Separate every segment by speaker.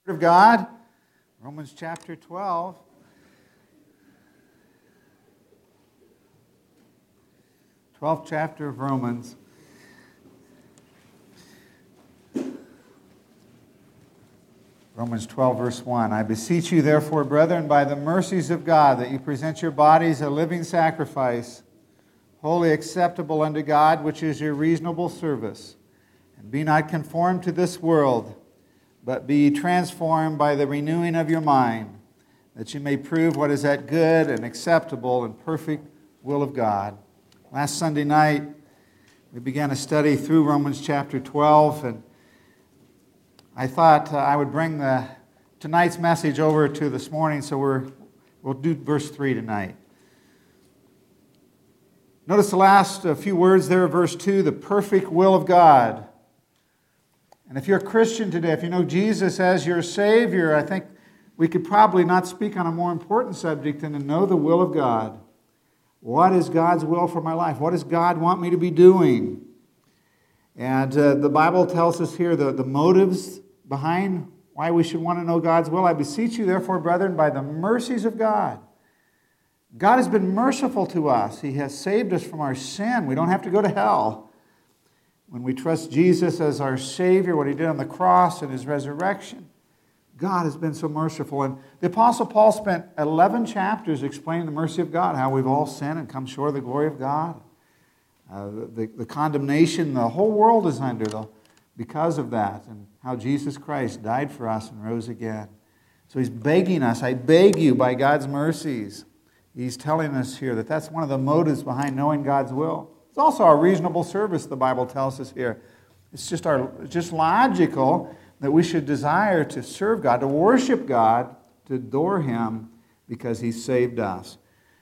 Speaker 1: of God, Romans chapter 12. 12th chapter of Romans. Romans 12, verse 1. I beseech you, therefore, brethren, by the mercies of God, that you present your bodies a living sacrifice, wholly acceptable unto God, which is your reasonable service. And be not conformed to this world, but be ye transformed by the renewing of your mind, that you may prove what is that good and acceptable and perfect will of God. Last Sunday night, we began a study through Romans chapter 12, and I thought I would bring tonight's message over to this morning, so we'll do verse 3 tonight. Notice the last few words there of verse 2, the perfect will of God. And if you're a Christian today, if you know Jesus as your Savior, I think we could probably not speak on a more important subject than to know the will of God. What is God's will for my life? What does God want me to be doing? And the Bible tells us here the motives behind why we should want to know God's will. I beseech you, therefore, brethren, by the mercies of God. God has been merciful to us. He has saved us from our sin. We don't have to go to hell. When we trust Jesus as our Savior, what He did on the cross and His resurrection, God has been so merciful. And the Apostle Paul spent 11 chapters explaining the mercy of God, how we've all sinned and come short of the glory of God. The condemnation the whole world is under because of that, and how Jesus Christ died for us and rose again. So he's begging us, I beg you by God's mercies. He's telling us here that that's one of the motives behind knowing God's will. It's also our reasonable service, the Bible tells us here. It's just logical that we should desire to serve God, to worship God, to adore Him because He saved us.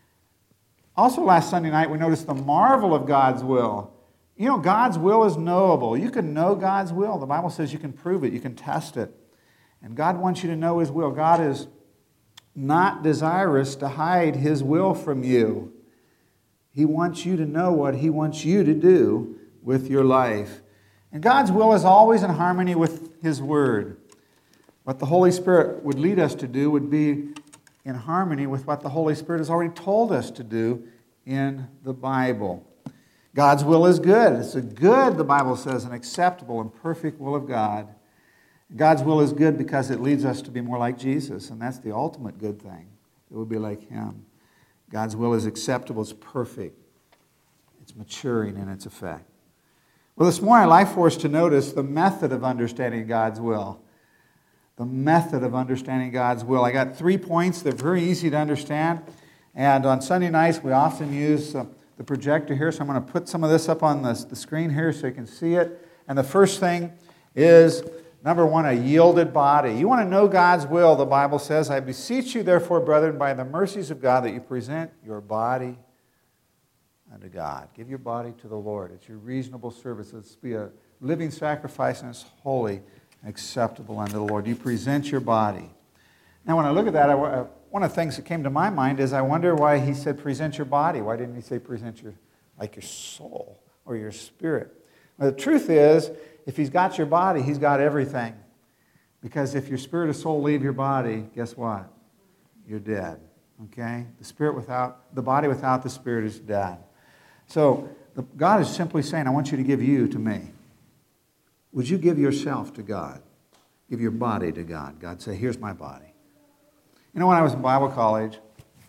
Speaker 1: Also last Sunday night we noticed the marvel of God's will. You know, God's will is knowable. You can know God's will. The Bible says you can prove it, you can test it. And God wants you to know His will. God is not desirous to hide His will from you. He wants you to know what He wants you to do with your life. And God's will is always in harmony with His Word. What the Holy Spirit would lead us to do would be in harmony with what the Holy Spirit has already told us to do in the Bible. God's will is good. It's a good, the Bible says, an acceptable and perfect will of God. God's will is good because it leads us to be more like Jesus, and that's the ultimate good thing. It would be like Him. God's will is acceptable, it's perfect, it's maturing in its effect. Well, this morning I'd like for us to notice the method of understanding God's will. The method of understanding God's will. I got 3 points that are very easy to understand, and on Sunday nights we often use the projector here, so I'm going to put some of this up on the screen here so you can see it. And the first thing is, number 1, a yielded body. You want to know God's will, the Bible says, I beseech you, therefore, brethren, by the mercies of God, that you present your body unto God. Give your body to the Lord. It's your reasonable service. It's be a living sacrifice, and it's holy and acceptable unto the Lord. You present your body. Now, when I look at that, one of the things that came to my mind is I wonder why He said present your body. Why didn't He say present your soul or your spirit? Well, the truth is, if He's got your body, He's got everything. Because if your spirit or soul leave your body, guess what? You're dead. Okay? The body without the spirit is dead. So God is simply saying, I want you to give you to me. Would you give yourself to God? Give your body to God. God say, here's my body. You know, when I was in Bible college,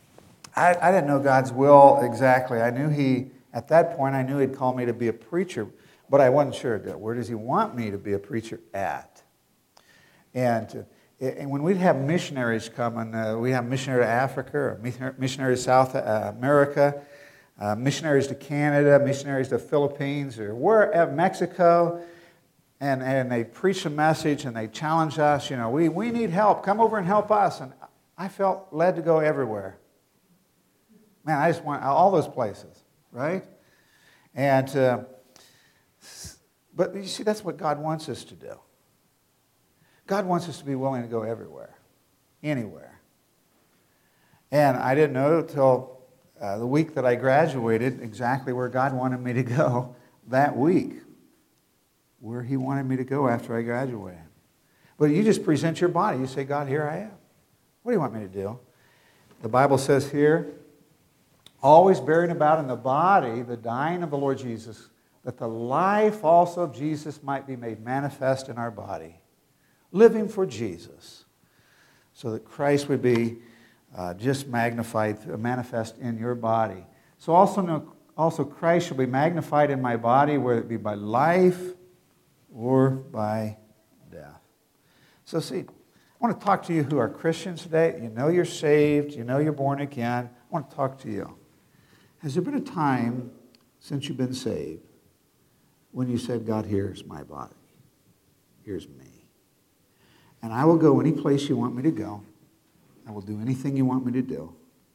Speaker 1: I didn't know God's will exactly. At that point, I knew He'd call me to be a preacher. But I wasn't sure, where does He want me to be a preacher at? And when we'd have missionaries come, and we have missionary to Africa, or missionary to South America, missionaries to Canada, missionaries to Philippines, or wherever, Mexico, and they preach a message and they challenge us, we need help, come over and help us. And I felt led to go everywhere. Man, I just went all those places, right? And but you see, that's what God wants us to do. God wants us to be willing to go everywhere, anywhere. And I didn't know until the week that I graduated exactly where God wanted me to go that week, where He wanted me to go after I graduated. But you just present your body. You say, God, here I am. What do you want me to do? The Bible says here, always bearing about in the body the dying of the Lord Jesus, that the life also of Jesus might be made manifest in our body. Living for Jesus, so that Christ would be just magnified, manifest in your body. So also Christ shall be magnified in my body, whether it be by life or by death. So see, I want to talk to you who are Christians today. You know you're saved. You know you're born again. I want to talk to you. Has there been a time since you've been saved when you said, God, here's my body. Here's me. And I will go any place you want me to go. I will do anything you want me to do.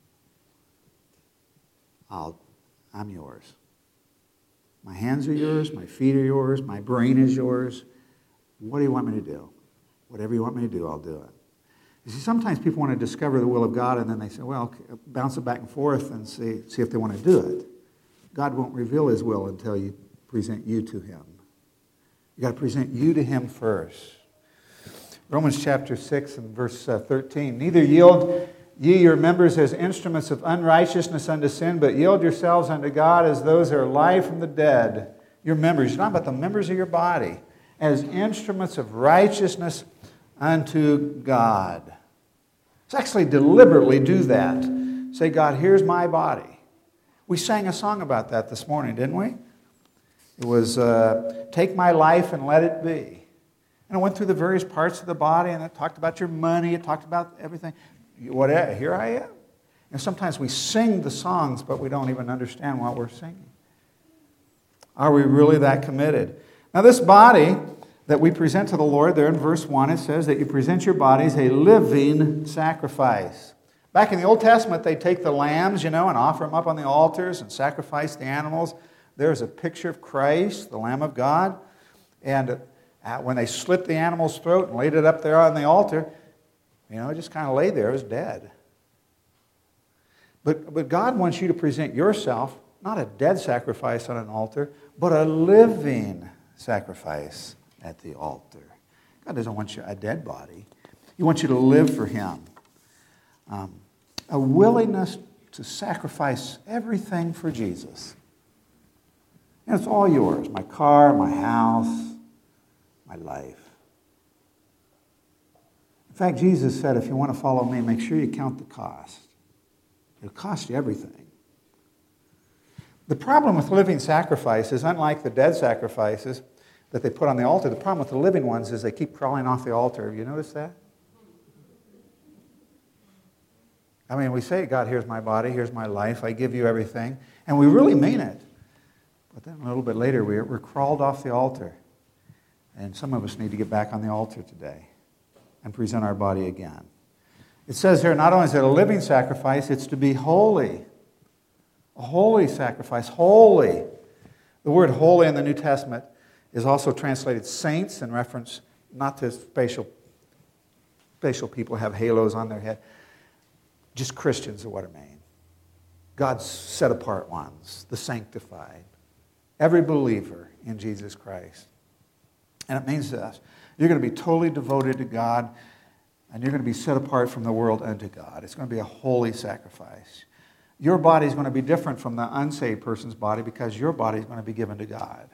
Speaker 1: I'm yours. My hands are yours. My feet are yours. My brain is yours. What do you want me to do? Whatever you want me to do, I'll do it. You see, sometimes people want to discover the will of God, and then they say, well, bounce it back and forth and see if they want to do it. God won't reveal his will until you present you to him. You've got to present you to him first. Romans chapter 6 and verse 13. Neither yield ye your members as instruments of unrighteousness unto sin, but yield yourselves unto God as those that are alive from the dead. Your members, you're talking about the members of your body, as instruments of righteousness unto God. Let's actually deliberately do that. Say, God, here's my body. We sang a song about that this morning, didn't we? It was, take my life and let it be. And it went through the various parts of the body, and it talked about your money, it talked about everything. Whatever, here I am. And sometimes we sing the songs, but we don't even understand what we're singing. Are we really that committed? Now this body that we present to the Lord, there in verse 1, it says that you present your bodies a living sacrifice. Back in the Old Testament, they take the lambs, and offer them up on the altars and sacrifice the animals. There's a picture of Christ, the Lamb of God. And when they slit the animal's throat and laid it up there on the altar, it just kind of lay there. It was dead. But God wants you to present yourself, not a dead sacrifice on an altar, but a living sacrifice at the altar. God doesn't want you a dead body. He wants you to live for him. A willingness to sacrifice everything for Jesus. And it's all yours. My car, my house, my life. In fact, Jesus said, if you want to follow me, make sure you count the cost. It'll cost you everything. The problem with living sacrifices, unlike the dead sacrifices that they put on the altar, the problem with the living ones is they keep crawling off the altar. Have you noticed that? I mean, we say, God, here's my body, here's my life, I give you everything. And we really mean it. But then a little bit later, we're crawled off the altar. And some of us need to get back on the altar today and present our body again. It says here, not only is it a living sacrifice, it's to be holy. A holy sacrifice, holy. The word holy in the New Testament is also translated saints in reference not to spatial people who have halos on their head. Just Christians are what it means. God's set apart ones, the sanctified. Every believer in Jesus Christ. And it means this. You're going to be totally devoted to God, and you're going to be set apart from the world unto God. It's going to be a holy sacrifice. Your body is going to be different from the unsaved person's body because your body is going to be given to God.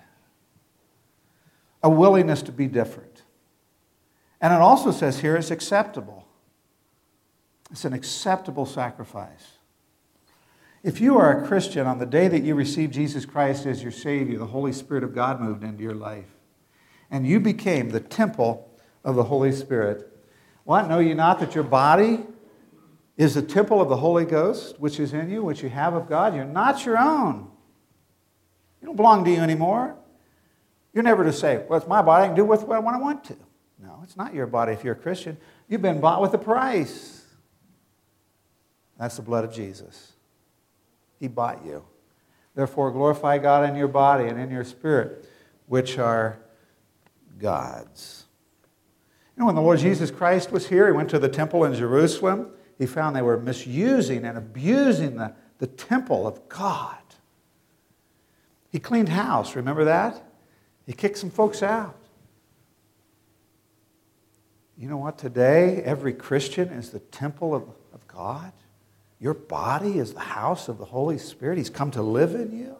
Speaker 1: A willingness to be different. And it also says here it's acceptable. It's an acceptable sacrifice. If you are a Christian, on the day that you received Jesus Christ as your Savior, the Holy Spirit of God moved into your life. And you became the temple of the Holy Spirit. What? Know ye not that your body is the temple of the Holy Ghost, which is in you, which you have of God? You're not your own. You don't belong to you anymore. You're never to say, well, it's my body, I can do with what I want to. No, it's not your body if you're a Christian. You've been bought with a price. That's the blood of Jesus. He bought you. Therefore, glorify God in your body and in your spirit, which are God's. When the Lord Jesus Christ was here, he went to the temple in Jerusalem. He found they were misusing and abusing the temple of God. He cleaned house, remember that? He kicked some folks out. You know what? Today, every Christian is the temple of God. Your body is the house of the Holy Spirit. He's come to live in you.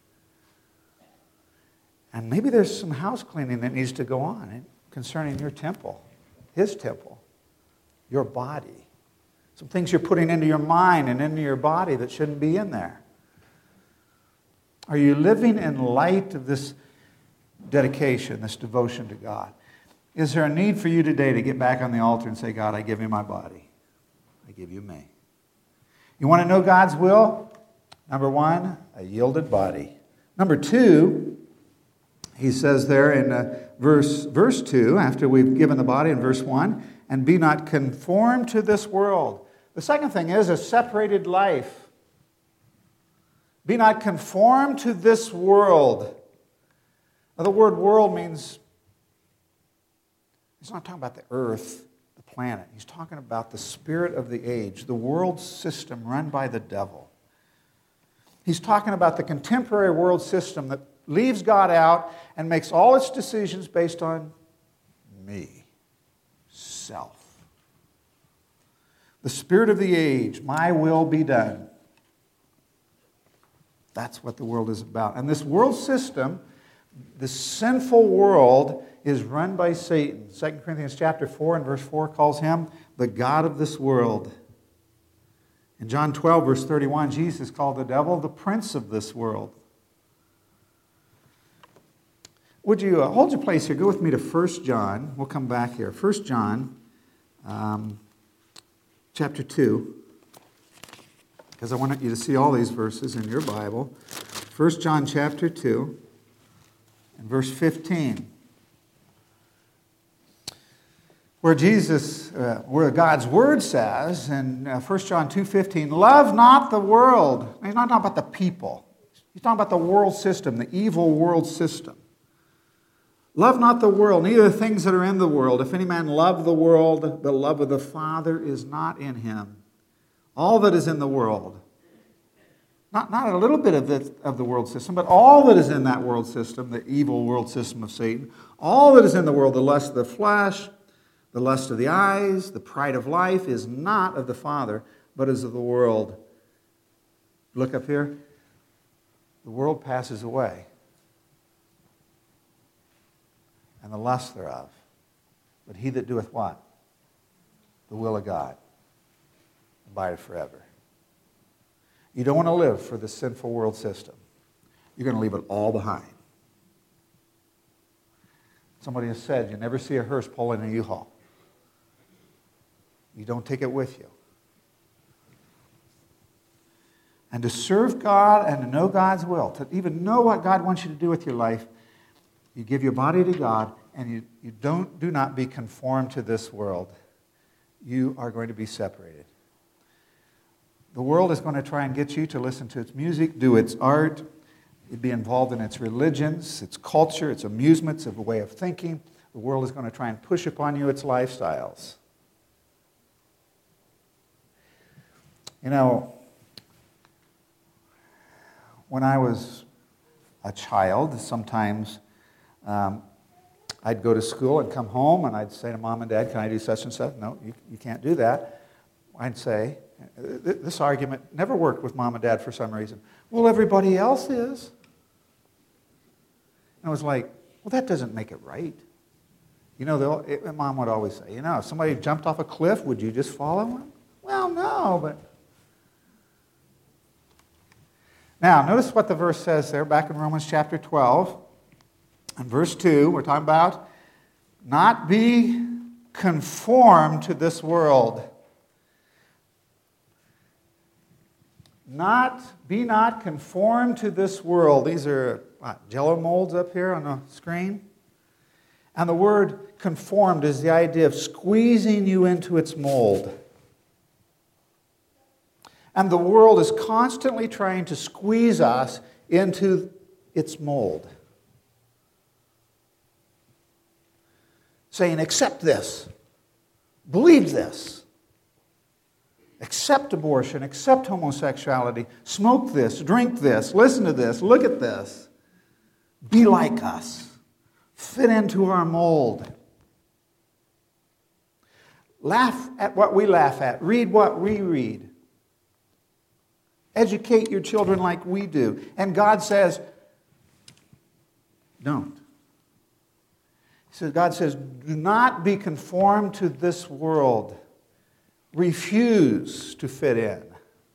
Speaker 1: And maybe there's some house cleaning that needs to go on concerning your temple, His temple, your body. Some things you're putting into your mind and into your body that shouldn't be in there. Are you living in light of this dedication, this devotion to God? Is there a need for you today to get back on the altar and say, God, I give you my body. I give you me. You want to know God's will? Number one, a yielded body. Number two, he says there in verse 2, after we've given the body in verse 1, and be not conformed to this world. The second thing is a separated life. Be not conformed to this world. Now, the word world means, he's not talking about the earth, the planet. He's talking about the spirit of the age, the world system run by the devil. He's talking about the contemporary world system that leaves God out and makes all its decisions based on me, self. The spirit of the age, my will be done. That's what the world is about. And this world system, the sinful world, is run by Satan. 2 Corinthians chapter 4 and verse 4 calls him the god of this world. In John 12, verse 31, Jesus called the devil the prince of this world. Would you hold your place here? Go with me to 1 John. We'll come back here. 1 John chapter 2, because I want you to see all these verses in your Bible. 1 John chapter 2 and verse 15. Where God's Word says in 1 John 2:15, love not the world. He's not talking about the people. He's talking about the world system, the evil world system. Love not the world, neither the things that are in the world. If any man love the world, the love of the Father is not in him. All that is in the world, not a little bit of the world system, but all that is in that world system, the evil world system of Satan, all that is in the world, the lust of the flesh, the lust of the eyes, the pride of life, is not of the Father, but is of the world. Look up here. The world passes away, and the lust thereof. But he that doeth what? The will of God abideth forever. You don't want to live for the sinful world system. You're going to leave it all behind. Somebody has said, you never see a hearse pull in a U-Haul. You don't take it with you. And to serve God and to know God's will, to even know what God wants you to do with your life, you give your body to God, and you do not be conformed to this world. You are going to be separated. The world is going to try and get you to listen to its music, do its art, be involved in its religions, its culture, its amusements, its way of thinking. The world is going to try and push upon you its lifestyles. You know, when I was a child, sometimes I'd go to school and come home and I'd say to Mom and Dad, can I do such and such? No, you can't do that. I'd say, this argument never worked with Mom and Dad for some reason. Well, everybody else is. And I was like, well, that doesn't make it right. You know, Mom would always say, you know, if somebody jumped off a cliff, would you just follow him? Well, no, but... Now, notice what the verse says there, back in Romans chapter 12. And verse 2, we're talking about not be conformed to this world. Be not conformed to this world. These are Jell-O molds up here on the screen. And the word conformed is the idea of squeezing you into its mold. And the world is constantly trying to squeeze us into its mold. Saying, accept this, believe this, accept abortion, accept homosexuality, smoke this, drink this, listen to this, look at this, be like us, fit into our mold. Laugh at what we laugh at. Read what we read. Educate your children like we do. And God says, don't. God says, do not be conformed to this world. Refuse to fit in.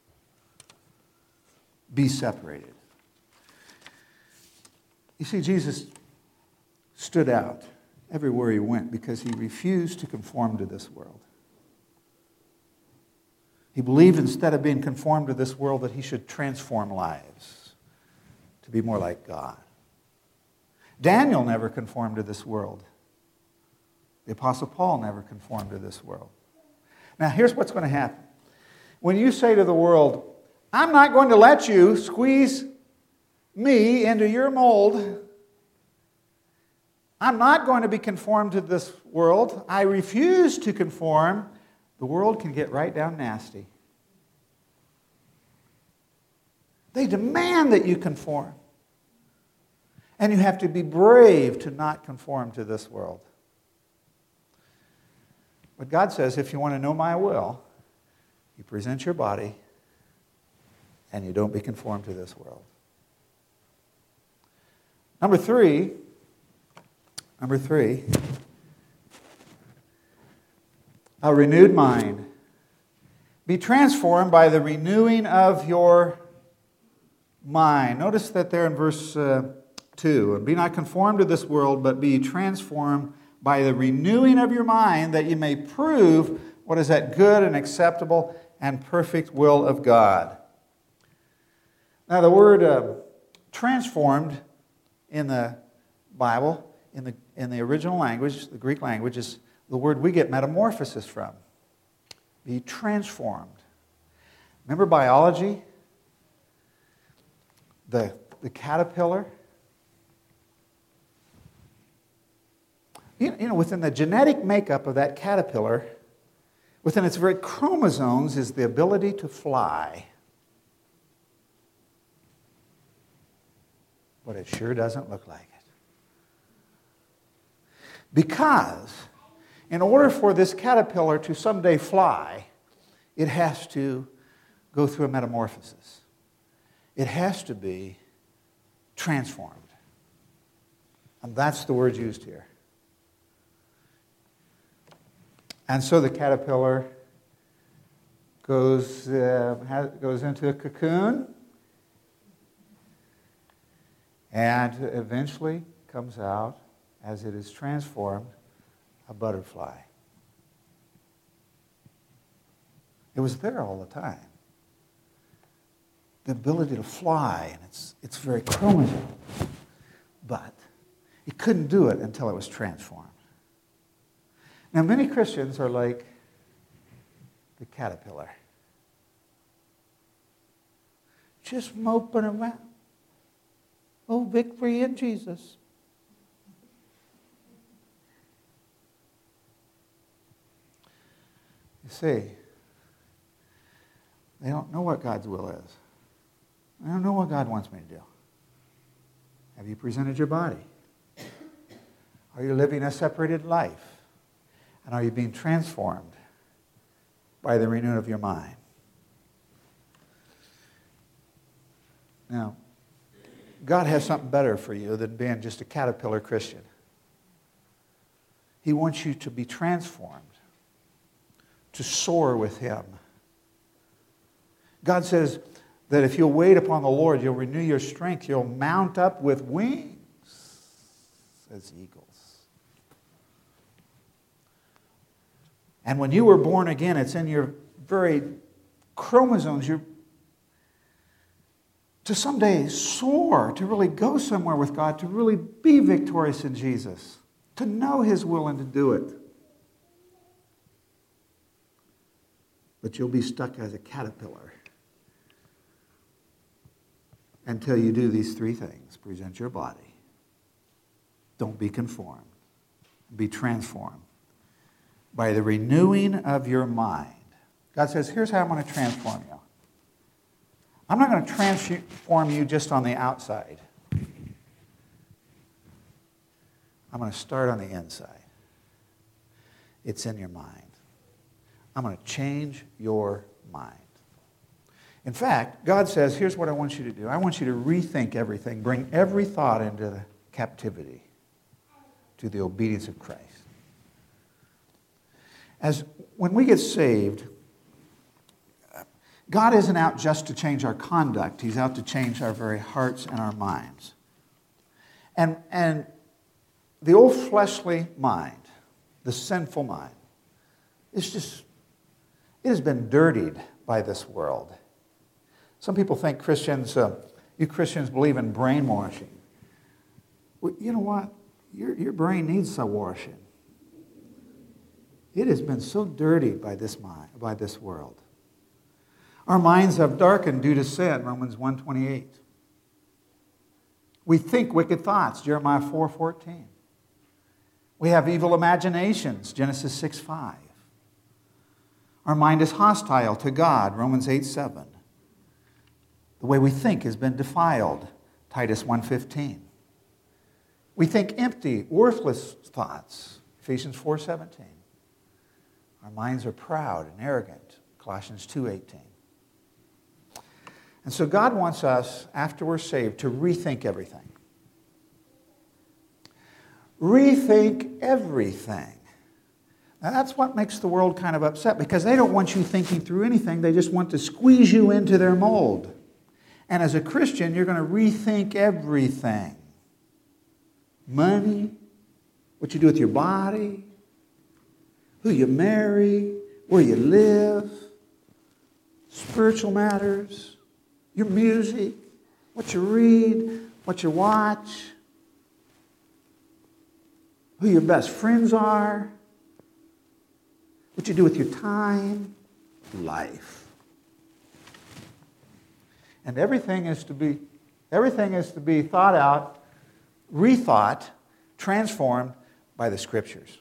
Speaker 1: Be separated. You see, Jesus stood out everywhere he went because he refused to conform to this world. He believed instead of being conformed to this world that he should transform lives to be more like God. Daniel never conformed to this world. The Apostle Paul never conformed to this world. Now, here's what's going to happen. When you say to the world, I'm not going to let you squeeze me into your mold. I'm not going to be conformed to this world. I refuse to conform. The world can get right down nasty. They demand that you conform. And you have to be brave to not conform to this world. But God says, if you want to know my will, you present your body and you don't be conformed to this world. Number three, a renewed mind. Be transformed by the renewing of your mind. Notice that there in verse 2. And be not conformed to this world, but be transformed by the renewing of your mind, that you may prove what is that good and acceptable and perfect will of God. Now the word transformed in the Bible, in the original language, the Greek language, is the word we get metamorphosis from. Be transformed. Remember biology? The caterpillar? You know, within the genetic makeup of that caterpillar, within its very chromosomes, is the ability to fly. But it sure doesn't look like it. Because in order for this caterpillar to someday fly, it has to go through a metamorphosis. It has to be transformed. And that's the word used here. And so the caterpillar goes into a cocoon and eventually comes out, as it is transformed, a butterfly. It was there all the time. The ability to fly, and it's very chromosome. But it couldn't do it until it was transformed. Now, many Christians are like the caterpillar. Just moping around. Oh, victory in Jesus. You see, they don't know what God's will is. They don't know what God wants me to do. Have you presented your body? Are you living a separated life? And are you being transformed by the renewing of your mind? Now, God has something better for you than being just a caterpillar Christian. He wants you to be transformed, to soar with Him. God says that if you'll wait upon the Lord, you'll renew your strength, you'll mount up with wings as eagles. And when you were born again, it's in your very chromosomes. You're to someday soar, to really go somewhere with God, to really be victorious in Jesus, to know His will and to do it. But you'll be stuck as a caterpillar until you do these three things. Present your body. Don't be conformed. Be transformed by the renewing of your mind. God says, here's how I'm going to transform you. I'm not going to transform you just on the outside. I'm going to start on the inside. It's in your mind. I'm going to change your mind. In fact, God says, here's what I want you to do. I want you to rethink everything, bring every thought into the captivity to the obedience of Christ. When we get saved, God isn't out just to change our conduct. He's out to change our very hearts and our minds. And the old fleshly mind, the sinful mind, it has been dirtied by this world. Some people think you Christians believe in brainwashing. Well, you know what? Your brain needs some washing. It has been so dirtied by this world. Our minds have darkened due to sin, Romans 1:28. We think wicked thoughts, Jeremiah 4:14. We have evil imaginations, Genesis 6:5. Our mind is hostile to God, Romans 8:7. The way we think has been defiled, Titus 1:15. We think empty, worthless thoughts, Ephesians 4:17. Our minds are proud and arrogant, Colossians 2:18. And so God wants us, after we're saved, to rethink everything. Rethink everything. Now that's what makes the world kind of upset, because they don't want you thinking through anything. They just want to squeeze you into their mold. And as a Christian, you're going to rethink everything. Money, what you do with your body, who you marry, where you live, spiritual matters, your music, what you read, what you watch, who your best friends are, what you do with your time, life. And everything is to be thought out, rethought, transformed by the Scriptures.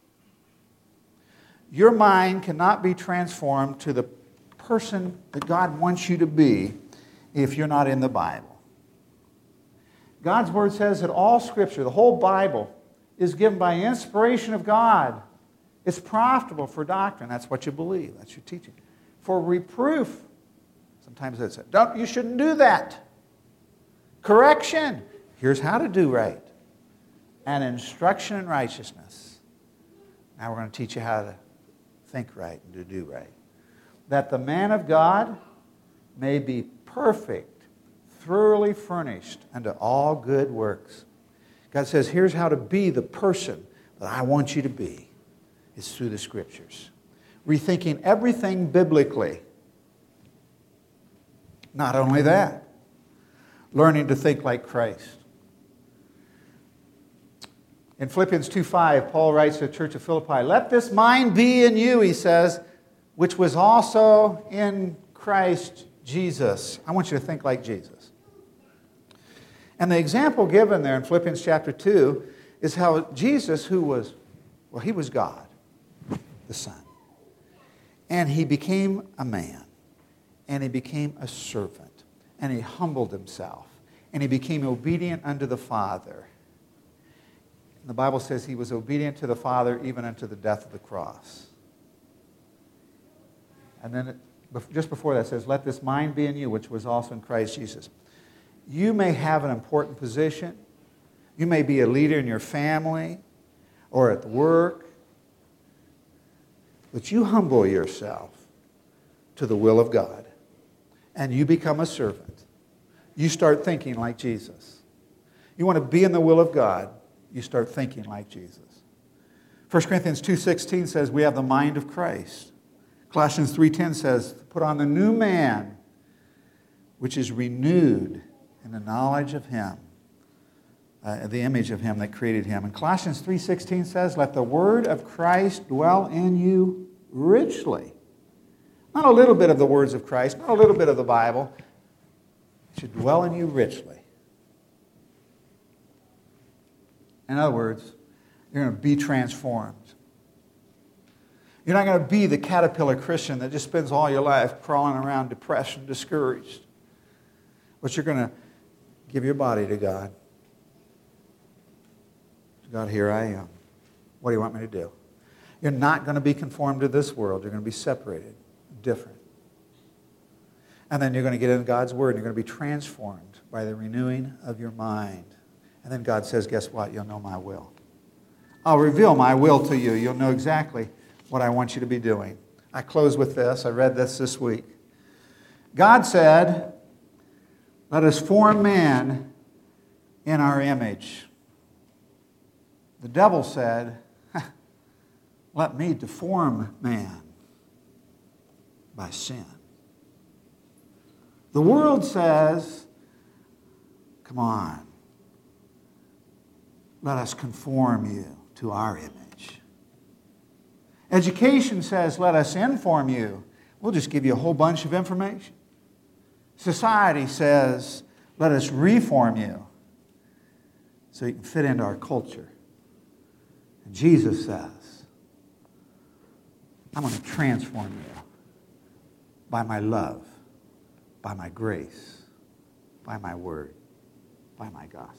Speaker 1: Your mind cannot be transformed to the person that God wants you to be if you're not in the Bible. God's Word says that all Scripture, the whole Bible, is given by inspiration of God. It's profitable for doctrine. That's what you believe. That's your teaching. For reproof. Sometimes they say, you shouldn't do that. Correction. Here's how to do right. And instruction in righteousness. Now we're going to teach you how to think right and to do right. That the man of God may be perfect, thoroughly furnished unto all good works. God says, here's how to be the person that I want you to be. It's through the Scriptures. Rethinking everything biblically. Not only that, learning to think like Christ. In Philippians 2:5, Paul writes to the church of Philippi, let this mind be in you, he says, which was also in Christ Jesus. I want you to think like Jesus. And the example given there in Philippians chapter 2 is how Jesus, he was God, the Son. And he became a man. And he became a servant. And he humbled himself. And he became obedient unto the Father. And the Bible says he was obedient to the Father even unto the death of the cross. And then just before that it says, let this mind be in you, which was also in Christ Jesus. You may have an important position. You may be a leader in your family or at work. But you humble yourself to the will of God. And you become a servant. You start thinking like Jesus. You want to be in the will of God. You start thinking like Jesus. 1 Corinthians 2:16 says we have the mind of Christ. Colossians 3:10 says, put on the new man, which is renewed in the knowledge of Him, the image of Him that created Him. And Colossians 3:16 says, let the word of Christ dwell in you richly. Not a little bit of the words of Christ, not a little bit of the Bible. It should dwell in you richly. In other words, you're going to be transformed. You're not going to be the caterpillar Christian that just spends all your life crawling around depressed and discouraged. But you're going to give your body to God. God, here I am. What do you want me to do? You're not going to be conformed to this world. You're going to be separated, different. And then you're going to get into God's Word, and you're going to be transformed by the renewing of your mind. And then God says, guess what? You'll know my will. I'll reveal my will to you. You'll know exactly what I want you to be doing. I close with this. I read this week. God said, let us form man in our image. The devil said, let me deform man by sin. The world says, come on, let us conform you to our image. Education says, let us inform you. We'll just give you a whole bunch of information. Society says, let us reform you so you can fit into our culture. And Jesus says, I'm going to transform you by my love, by my grace, by my word, by my gospel.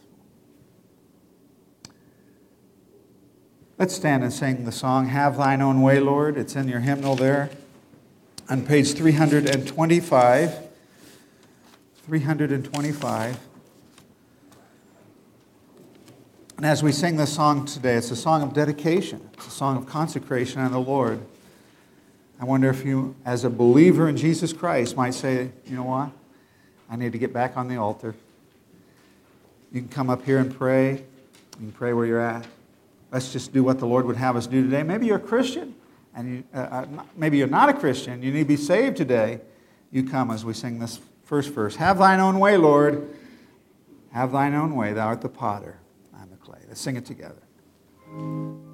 Speaker 1: Let's stand and sing the song, Have Thine Own Way, Lord. It's in your hymnal there on page 325. 325. And as we sing this song today, it's a song of dedication. It's a song of consecration unto the Lord. I wonder if you, as a believer in Jesus Christ, might say, you know what? I need to get back on the altar. You can come up here and pray. You can pray where you're at. Let's just do what the Lord would have us do today. Maybe you're a Christian, and maybe you're not a Christian. You need to be saved today. You come as we sing this first verse. Have thine own way, Lord. Have thine own way. Thou art the potter. I'm the clay. Let's sing it together.